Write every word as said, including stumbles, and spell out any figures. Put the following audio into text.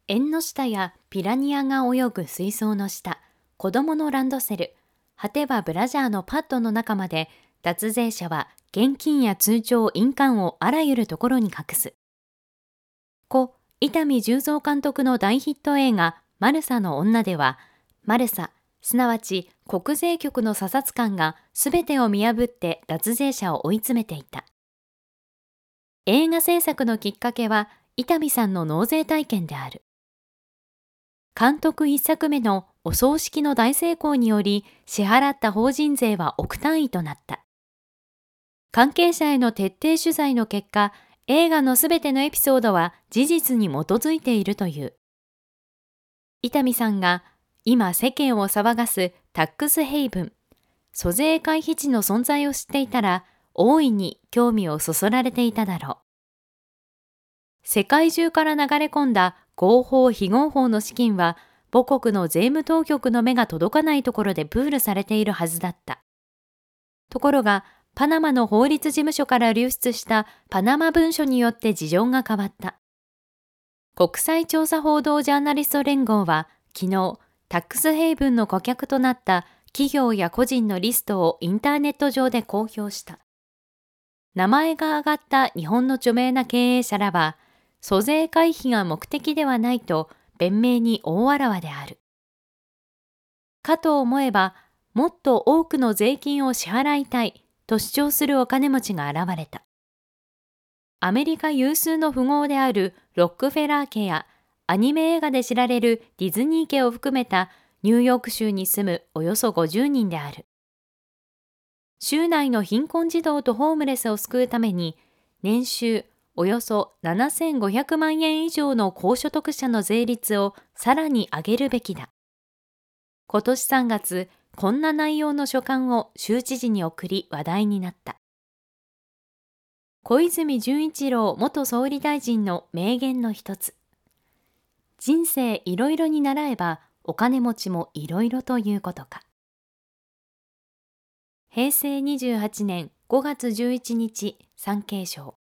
縁の下やピラニアが泳ぐ水槽の下、子供のランドセル、果てはブラジャーのパッドの中まで、脱税者は現金や通帳、印鑑をあらゆるところに隠す。故、伊丹十三監督の大ヒット映画、マルサの女では、マルサ、すなわち国税局の査察官がすべてを見破って脱税者を追い詰めていた。映画制作のきっかけは、伊丹さんの納税体験である。監督一作目のお葬式の大成功により、支払った法人税は億単位となった。関係者への徹底取材の結果、映画のすべてのエピソードは事実に基づいているという。伊丹さんが今世間を騒がすタックスヘイブン、租税回避地の存在を知っていたら、大いに興味をそそられていただろう。世界中から流れ込んだ合法非合法の資金は、母国の税務当局の目が届かないところでプールされているはずだった。ところが、パナマの法律事務所から流出したパナマ文書によって事情が変わった。国際調査報道ジャーナリスト連合は、昨日、タックスヘイブンの顧客となった企業や個人のリストをインターネット上で公表した。名前が挙がった日本の著名な経営者らは、租税回避が目的ではないと弁明に大あらわである。かと思えば、もっと多くの税金を支払いたいと主張するお金持ちが現れた。アメリカ有数の富豪であるロックフェラー家やアニメ映画で知られるディズニー家を含めたニューヨーク州に住むおよそごじゅうにんである。州内の貧困児童とホームレスを救うために、年収およそななせんごひゃくまんえん以上の高所得者の税率をさらに上げるべきだ。今年さんがつ、こんな内容の書簡を州知事に送り話題になった。小泉純一郎元総理大臣の名言の一つ。人生いろいろに習えばお金持ちもいろいろということか。へいせいにじゅうはちねんごがつじゅういちにち、産経省。